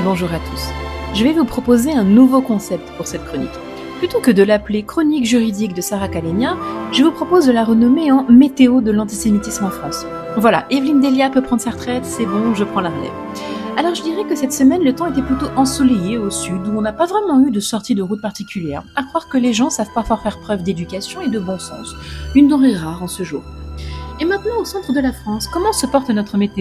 bonjour à tous. Je vais vous proposer un nouveau concept pour cette chronique. Plutôt que de l'appeler chronique juridique de Sarah Kalenia, je vous propose de la renommer en météo de l'antisémitisme en France. Voilà, Evelyne Delia peut prendre sa retraite, c'est bon, je prends la relève. Alors je dirais que cette semaine, le temps était plutôt ensoleillé au sud, où on n'a pas vraiment eu de sortie de route particulière, à croire que les gens savent parfois faire preuve d'éducation et de bon sens, une denrée rare en ce jour. Et maintenant, au centre de la France, comment se porte notre météo ?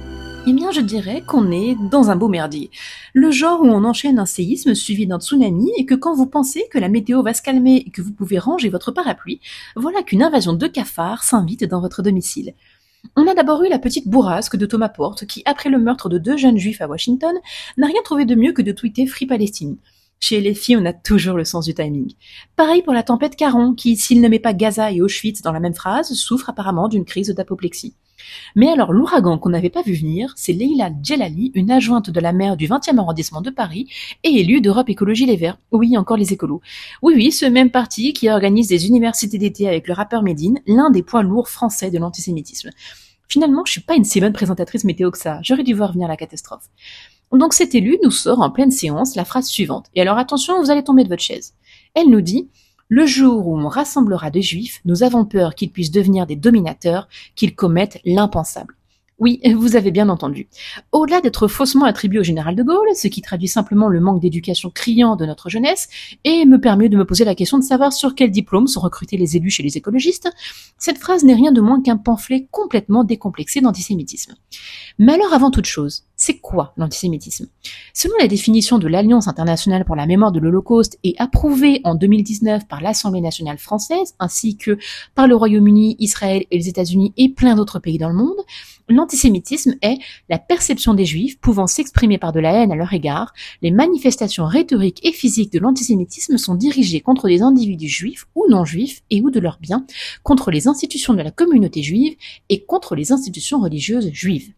Eh bien, je dirais qu'on est dans un beau merdier. Le genre où on enchaîne un séisme suivi d'un tsunami et que quand vous pensez que la météo va se calmer et que vous pouvez ranger votre parapluie, voilà qu'une invasion de cafards s'invite dans votre domicile. On a d'abord eu la petite bourrasque de Thomas Porte qui, après le meurtre de 2 jeunes juifs à Washington, n'a rien trouvé de mieux que de tweeter Free Palestine. Chez les filles, on a toujours le sens du timing. Pareil pour la tempête Caron, qui, s'il ne met pas Gaza et Auschwitz dans la même phrase, souffre apparemment d'une crise d'apoplexie. Mais alors, l'ouragan qu'on n'avait pas vu venir, c'est Leila Djellali, une adjointe de la maire du 20e arrondissement de Paris et élue d'Europe Écologie Les Verts. Oui, encore les écolos. Oui, ce même parti qui organise des universités d'été avec le rappeur Medine, l'un des poids lourds français de l'antisémitisme. Finalement, je suis pas une si bonne présentatrice météo que ça. J'aurais dû voir venir la catastrophe. Donc cette élue nous sort en pleine séance la phrase suivante. Et alors attention, vous allez tomber de votre chaise. Elle nous dit « Le jour où on rassemblera des juifs, nous avons peur qu'ils puissent devenir des dominateurs, qu'ils commettent l'impensable. » Oui, vous avez bien entendu. Au-delà d'être faussement attribué au général de Gaulle, ce qui traduit simplement le manque d'éducation criant de notre jeunesse, et me permet de me poser la question de savoir sur quel diplôme sont recrutés les élus chez les écologistes, cette phrase n'est rien de moins qu'un pamphlet complètement décomplexé d'antisémitisme. Mais alors avant toute chose, c'est quoi l'antisémitisme ? Selon la définition de l'Alliance internationale pour la mémoire de l'Holocauste et approuvée en 2019 par l'Assemblée nationale française, ainsi que par le Royaume-Uni, Israël et les États-Unis et plein d'autres pays dans le monde, l'antisémitisme est la perception des Juifs pouvant s'exprimer par de la haine à leur égard. Les manifestations rhétoriques et physiques de l'antisémitisme sont dirigées contre des individus juifs ou non juifs et ou de leurs biens, contre les institutions de la communauté juive et contre les institutions religieuses juives.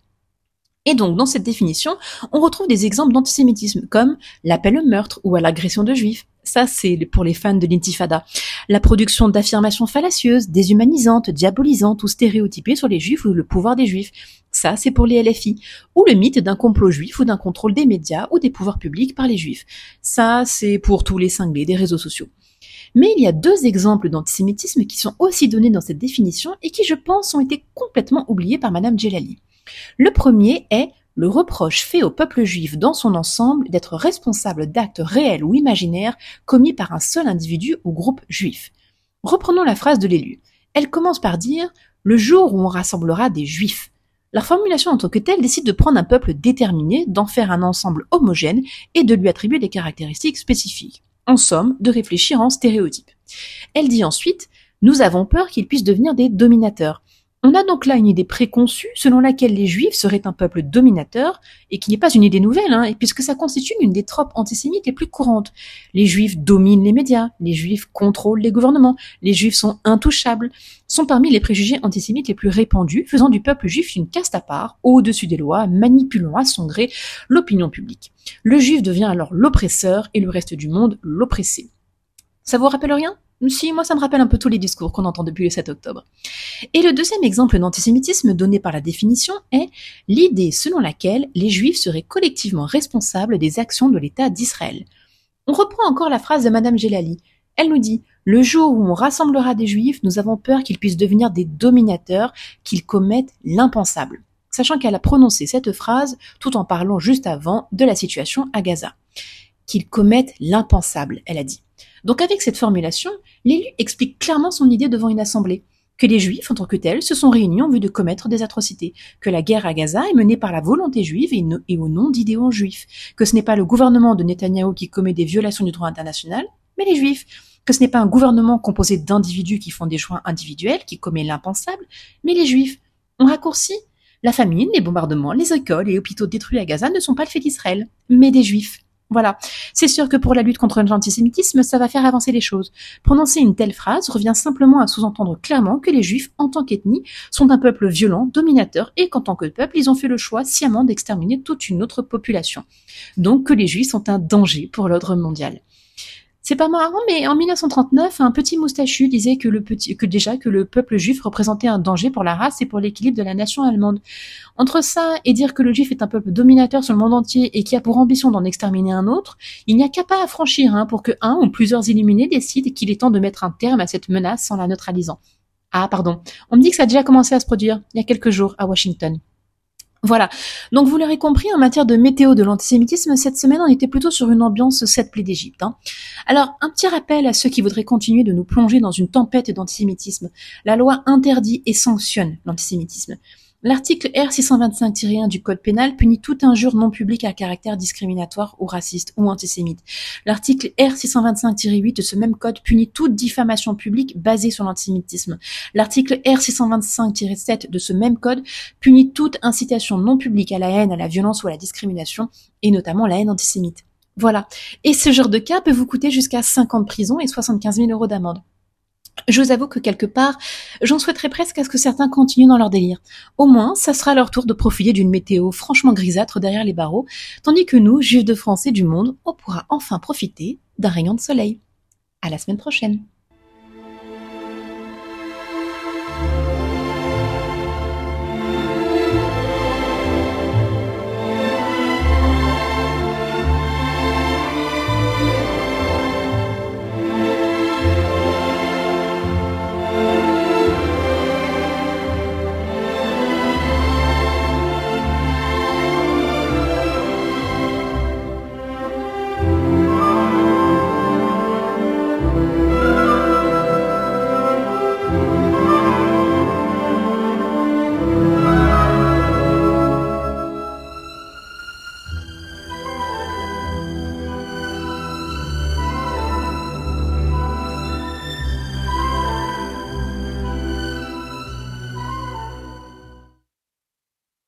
Et donc, dans cette définition, on retrouve des exemples d'antisémitisme, comme l'appel au meurtre ou à l'agression de juifs. Ça, c'est pour les fans de l'intifada. La production d'affirmations fallacieuses, déshumanisantes, diabolisantes ou stéréotypées sur les juifs ou le pouvoir des juifs. Ça, c'est pour les LFI. Ou le mythe d'un complot juif ou d'un contrôle des médias ou des pouvoirs publics par les juifs. Ça, c'est pour tous les cinglés des réseaux sociaux. Mais il y a 2 exemples d'antisémitisme qui sont aussi donnés dans cette définition et qui, je pense, ont été complètement oubliés par Madame Djellali. Le premier est le reproche fait au peuple juif dans son ensemble d'être responsable d'actes réels ou imaginaires commis par un seul individu ou groupe juif. Reprenons la phrase de l'élu. Elle commence par dire « le jour où on rassemblera des juifs ». La formulation en tant que telle décide de prendre un peuple déterminé, d'en faire un ensemble homogène et de lui attribuer des caractéristiques spécifiques. En somme, de réfléchir en stéréotypes. Elle dit ensuite « nous avons peur qu'ils puissent devenir des dominateurs ». On a donc là une idée préconçue selon laquelle les Juifs seraient un peuple dominateur, et qui n'est pas une idée nouvelle, puisque ça constitue l'une des tropes antisémites les plus courantes. Les Juifs dominent les médias, les Juifs contrôlent les gouvernements, les Juifs sont intouchables, sont parmi les préjugés antisémites les plus répandus, faisant du peuple juif une caste à part, au-dessus des lois, manipulant à son gré l'opinion publique. Le Juif devient alors l'oppresseur et le reste du monde l'oppressé. Ça vous rappelle rien ? Si, moi ça me rappelle un peu tous les discours qu'on entend depuis le 7 octobre. Et le deuxième exemple d'antisémitisme donné par la définition est l'idée selon laquelle les Juifs seraient collectivement responsables des actions de l'État d'Israël. On reprend encore la phrase de Madame Djellali. Elle nous dit « Le jour où on rassemblera des Juifs, nous avons peur qu'ils puissent devenir des dominateurs, qu'ils commettent l'impensable ». Sachant qu'elle a prononcé cette phrase tout en parlant juste avant de la situation à Gaza. Qu'ils commettent l'impensable, elle a dit. Donc avec cette formulation, l'élu explique clairement son idée devant une assemblée, que les Juifs en tant que tels se sont réunis en vue de commettre des atrocités, que la guerre à Gaza est menée par la volonté juive et au nom d'idéaux juifs, que ce n'est pas le gouvernement de Netanyahou qui commet des violations du droit international, mais les Juifs, que ce n'est pas un gouvernement composé d'individus qui font des choix individuels, qui commet l'impensable, mais les Juifs. On raccourcit. La famine, les bombardements, les écoles et hôpitaux détruits à Gaza ne sont pas le fait d'Israël, mais des Juifs. Voilà. C'est sûr que pour la lutte contre l'antisémitisme, ça va faire avancer les choses. Prononcer une telle phrase revient simplement à sous-entendre clairement que les Juifs, en tant qu'ethnie, sont un peuple violent, dominateur, et qu'en tant que peuple, ils ont fait le choix sciemment d'exterminer toute une autre population. Donc que les Juifs sont un danger pour l'ordre mondial. C'est pas marrant, mais en 1939, un petit moustachu disait que le peuple juif représentait un danger pour la race et pour l'équilibre de la nation allemande. Entre ça et dire que le juif est un peuple dominateur sur le monde entier et qui a pour ambition d'en exterminer un autre, il n'y a qu'à pas à franchir, pour que un ou plusieurs illuminés décident qu'il est temps de mettre un terme à cette menace en la neutralisant. Ah, pardon. On me dit que ça a déjà commencé à se produire, il y a quelques jours, à Washington. Voilà. Donc vous l'aurez compris, en matière de météo de l'antisémitisme, cette semaine on était plutôt sur une ambiance sept plaies d'Égypte. Alors, un petit rappel à ceux qui voudraient continuer de nous plonger dans une tempête d'antisémitisme. La loi interdit et sanctionne l'antisémitisme. L'article R625-1 du Code pénal punit toute injure non publique à caractère discriminatoire ou raciste ou antisémite. L'article R625-8 de ce même code punit toute diffamation publique basée sur l'antisémitisme. L'article R625-7 de ce même code punit toute incitation non publique à la haine, à la violence ou à la discrimination, et notamment la haine antisémite. Voilà. Et ce genre de cas peut vous coûter jusqu'à 5 ans de prison et 75 000 € d'amende. Je vous avoue que quelque part, j'en souhaiterais presque à ce que certains continuent dans leur délire. Au moins, ça sera leur tour de profiter d'une météo franchement grisâtre derrière les barreaux, tandis que nous, juifs de France et du monde, on pourra enfin profiter d'un rayon de soleil. À la semaine prochaine.